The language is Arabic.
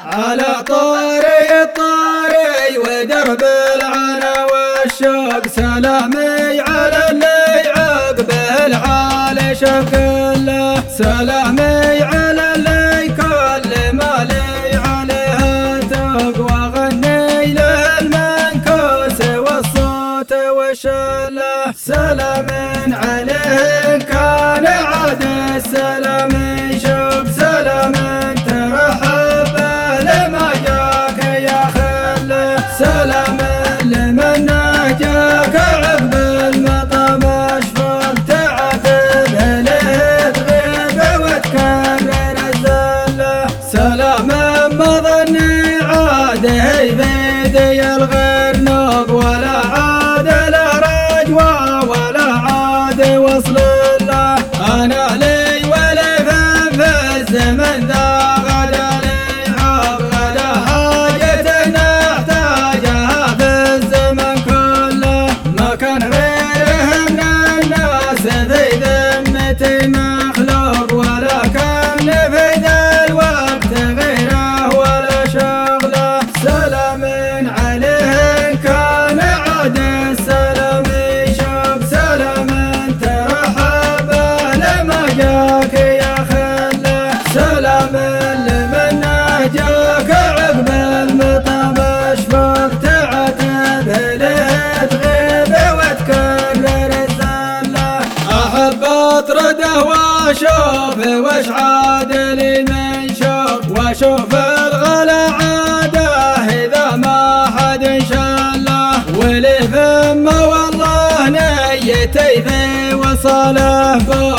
على طاري الطاري ودرب العنا والشوق، سلامي على اللي عقبه العالش كله، سلامي على اللي كل ما لي عليه تقوى، غني للمنكوس والصوت والشله، سلام عليه كان عاد السلام شوق، سلام ترحب لما جاك يا خله، سلام لمن جاك عقب المطام اشفق، تعاتب له تغيب وتكرر الزله، سلام ما ظني عاد يفيدي الغرنوق، ولا عاد له رجوى ولا عاد وصل له، انا لي ولفن في الزمن ذا غدا لي عاب، غدا حاجة نحتاجها في الزمن كله، ما كان غيره من الناس في ذمتي مخلوق، ولا كان في ذا الوقت غيره ولا شغله، سلام عليه كان عاد السلام شوق، سلام ترحب لما جاك يا خله، سلام لمن جاك عقب المطام اشفق، تعاتب له تغيب وتكرر الزله، احب اطرده واشوف وش عاد لي من شوق، واشوف الغلا عاده اذا ما حد شله، ولي فمه والله نيتي في وصله